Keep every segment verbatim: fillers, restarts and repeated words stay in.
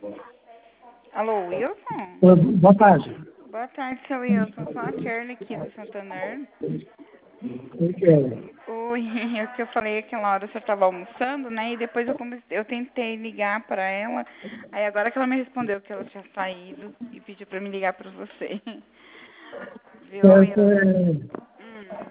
Alô, Wilson? Oi, boa tarde. Boa tarde, seu Wilson. Sou a Kerly aqui do Santander. Oi, Kelly. Oi, é o que eu falei aquela hora, você estava almoçando, né? E depois eu, comecei, eu tentei ligar para ela. Aí agora que ela me respondeu que ela tinha saído e pediu para me ligar para você. Viu, Certo, Wilson? é, Hum.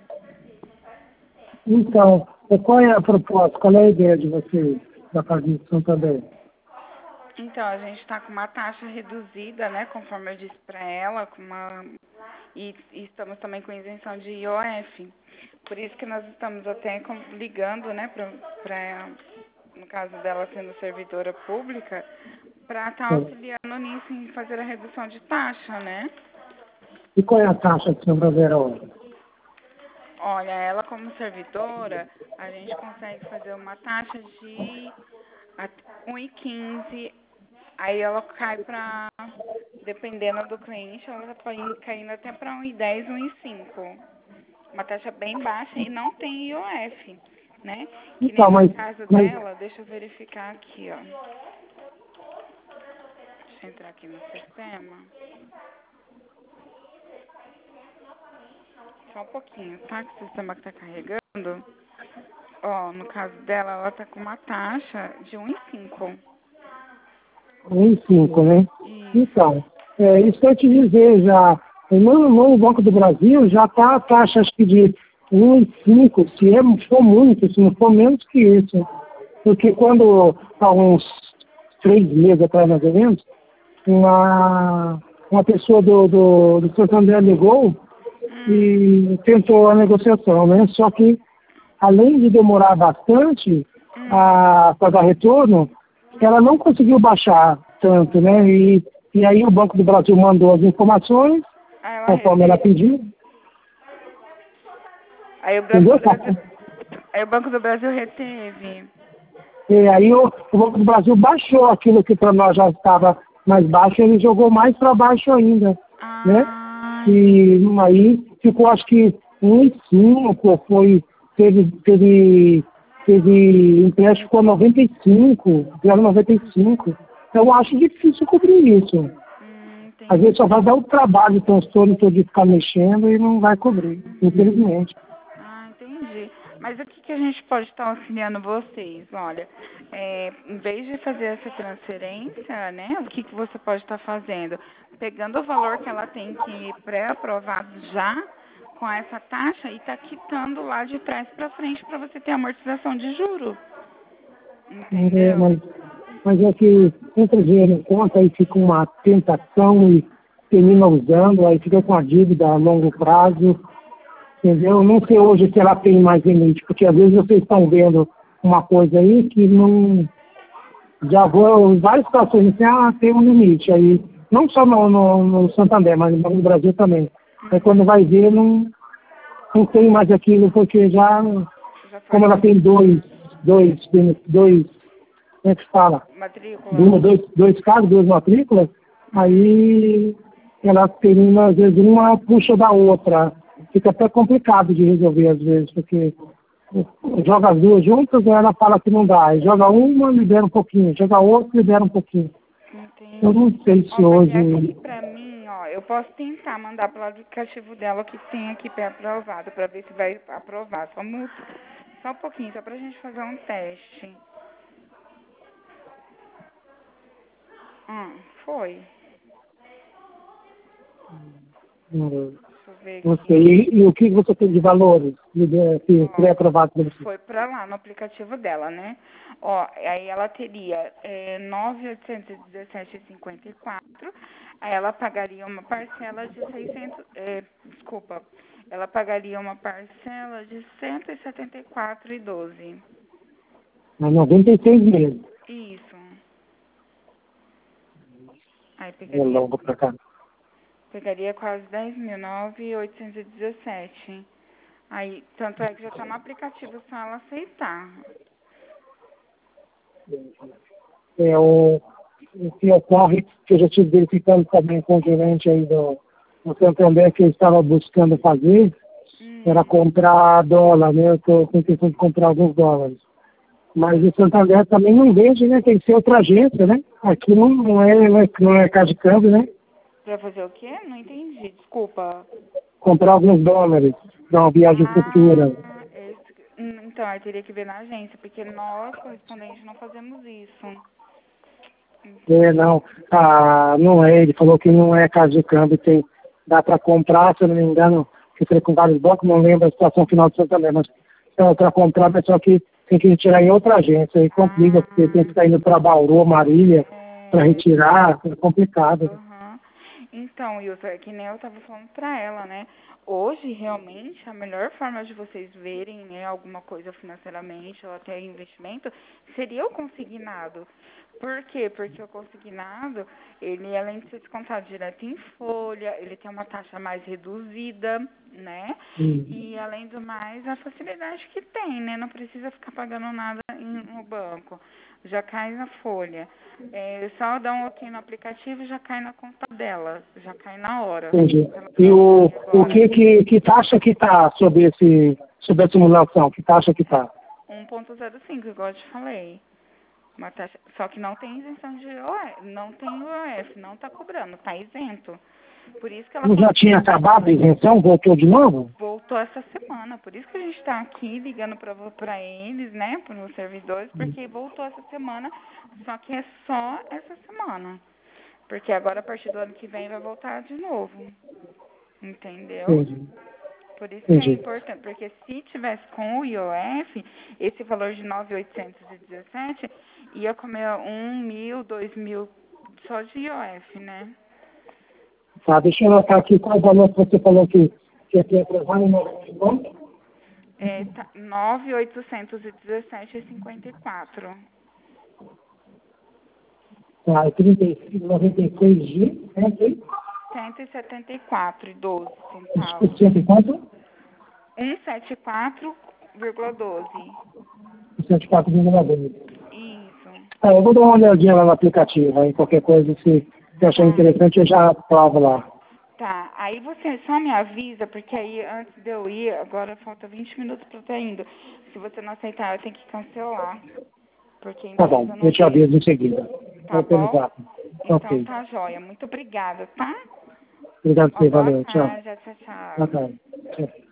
Então, qual é a proposta? Qual é a ideia de vocês, da Fazenda de Santander? Então, a gente está com uma taxa reduzida, né? Conforme eu disse para ela, com uma... e, e estamos também com isenção de I O F. Por isso que nós estamos até com- ligando, né, para, no caso dela sendo servidora pública, para estar É, auxiliando nisso em fazer a redução de taxa, né? E qual é a taxa de Santander hoje? Olha, ela como servidora, a gente consegue fazer uma taxa de um e quinze, aí ela cai para, dependendo do cliente, ela pode ir caindo até para um e dez, um e cinco. Uma taxa bem baixa e não tem I O F, né? Que nem Então, no mas, caso mas dela, deixa eu verificar aqui, ó. Deixa eu entrar aqui no sistema. Só um pouquinho, tá? Que o sistema que tá carregando. Ó, no caso dela, ela tá com uma taxa de um e cinco. um e cinco, né? Isso. Então, é, isso que eu te dizer já, no, no Banco do Brasil já está a taxa acho que de um e cinco, se é, for muito, se não for menos que isso. Porque quando, há uns três meses atrás mais ou menos, uma, uma pessoa do, do, do Santander ligou Hum, e tentou a negociação, né? Só que, além de demorar bastante hum. a, para dar retorno, ela não conseguiu baixar tanto, né? E, e aí o Banco do Brasil mandou as informações, Aí ela conforme ela reteve. pediu, Aí o Banco entendeu? do Brasil, aí o Banco do Brasil reteve. E aí o, o Banco do Brasil baixou aquilo que para nós já estava mais baixo, ele jogou mais para baixo ainda, né? Ah, E entendi. aí ficou acho que um e cinco, foi, teve, teve, teve empréstimo com noventa e cinco, zero noventa e cinco. Eu acho difícil cobrir isso. Hum, Às vezes só entendi. vai dar o trabalho, o transtorno todo de ficar mexendo e não vai cobrir, Uhum. infelizmente. Ah, entendi. Mas o que, que a gente pode estar auxiliando vocês? Olha, é, em vez de fazer essa transferência, né, o que, que você pode estar fazendo? Pegando o valor que ela tem que pré-aprovado já com essa taxa e tá quitando lá de trás para frente para você ter amortização de juro. É, Entendeu? mas, mas é que entra dinheiro em conta, aí fica uma tentação e termina usando, aí fica com a dívida a longo prazo, entendeu? Eu não sei hoje se ela tem mais limite, porque às vezes vocês estão vendo uma coisa aí que não. Já vou em várias situações assim, ah, tem um limite. Aí, não só no, no, no Santander, mas no Brasil também. Aí quando Uhum. vai ver, não, não tem mais aquilo, porque já, Já foi como ela tem dois, dois, dois, como é que se fala? matrícula. Duas, dois, dois carros, duas matrículas, Uhum. aí ela termina, às vezes, uma puxa da outra. Fica até complicado de resolver, às vezes, porque joga as duas juntas, aí ela fala que não dá. Aí joga uma, libera um pouquinho. Joga outra, libera um pouquinho. Eu não Entendi. sei Ó, se porque aqui hoje... pra mim, ó, eu posso tentar mandar pelo aplicativo dela o que tem aqui pré-aprovado pra ver se vai aprovar. Só, mu- só um pouquinho, só pra gente fazer um teste. Hum, foi. hum, Deixa eu ver Não aqui. sei. E, e o que você tem de valores de- que Ó, pré-aprovado para você? foi pra lá no aplicativo dela, né? Ó, aí ela teria é, nove mil oitocentos e dezessete reais e cinquenta e quatro. Aí ela pagaria uma parcela de seiscentos, é, desculpa, ela pagaria uma parcela de cento e setenta e quatro reais e doze. Mas noventa e seis meses. Isso. Aí É pegaria, longo para cá. pegaria quase dez mil, nove mil oitocentos e dezessete. Aí, tanto é que já tá no aplicativo, só ela aceitar. É, o, o que ocorre, que eu já estive verificando também com o gerente aí do, do Santander, que eu estava buscando fazer, era Hum, comprar dólar, né? Eu estou com intenção de comprar alguns dólares. Mas o Santander também não vende, né? Tem que ser outra agência, né? Aqui não, não, é, não, é, não é casa de câmbio, né? Pra fazer o quê? Não entendi, desculpa. Comprar alguns dólares para uma viagem futura. Ah, esse... hum, então, aí teria que ver na agência, porque nós, correspondentes, não fazemos isso. É, não. Ah, não é. Ele falou que não é casa de câmbio. Tem, dá para comprar, se eu não me engano, que foi com vários bancos, não lembro a situação final do Santander, mas é para comprar, mas só que tem que retirar em outra agência. Aí complica, porque tem que estar indo para Bauru, Marília, para É, retirar, é complicado. aham. Então, Wilson, é que nem eu tava falando pra ela, né? Hoje, realmente, a melhor forma de vocês verem, né, alguma coisa financeiramente ou até investimento seria o consignado. Por quê? Porque o consignado, ele, além de ser descontado direto em folha, ele tem uma taxa mais reduzida, né? Hum. E, além do mais, a facilidade que tem, né? Não precisa ficar pagando nada em- no banco. Já cai na folha. É só dar um ok no aplicativo e já cai na conta dela. Já cai na hora. Entendi. Ela E pode o, sair o agora. que, que, que taxa que está sobre, esse, sobre a simulação? Que taxa que está? um ponto zero cinco, igual eu te falei. Uma taxa, só que não tem isenção de I O F, não tem I O F, não está cobrando, está isento. Por isso que ela Não já tinha acabado a isenção? Voltou de novo? voltou essa semana. Por isso que a gente está aqui ligando para eles, né, para os servidores, porque voltou essa semana, só que é só essa semana. Porque agora, a partir do ano que vem, vai voltar de novo. Entendeu? Entendi. Por isso que é Entendi. importante, porque se tivesse com o I O F, esse valor de nove mil oitocentos e dezessete ia comer um mil, dois mil só de I O F, né? Tá, deixa eu anotar aqui qual o valor que você falou que, que ia ter aprovado no nosso banco. É, tá, nove mil oitocentos e dezessete e cinquenta e quatro. Tá, trinta e seis, noventa e seis de, né, ok? cento e setenta e quatro e doze Por centavos. cento e quanto? cento e setenta e quatro vírgula doze. cento e quatro vírgula dois. Isso. Tá, eu vou dar uma olhadinha lá no aplicativo, aí qualquer coisa, se você achar Tá. interessante, eu já aprovo lá. Tá, aí você só me avisa, porque aí antes de eu ir, agora falta vinte minutos pra eu estar indo. Se você não aceitar, eu tenho que cancelar. Porque a Tá bom, empresa não eu te deixa. aviso em seguida. Tá Vou pelo bom? zap. Então Ok. tá joia. Muito obrigada, tá? Obrigado por Uma você, boa valeu, tchau. tarde, tchau, tchau. Boa tarde. Tchau.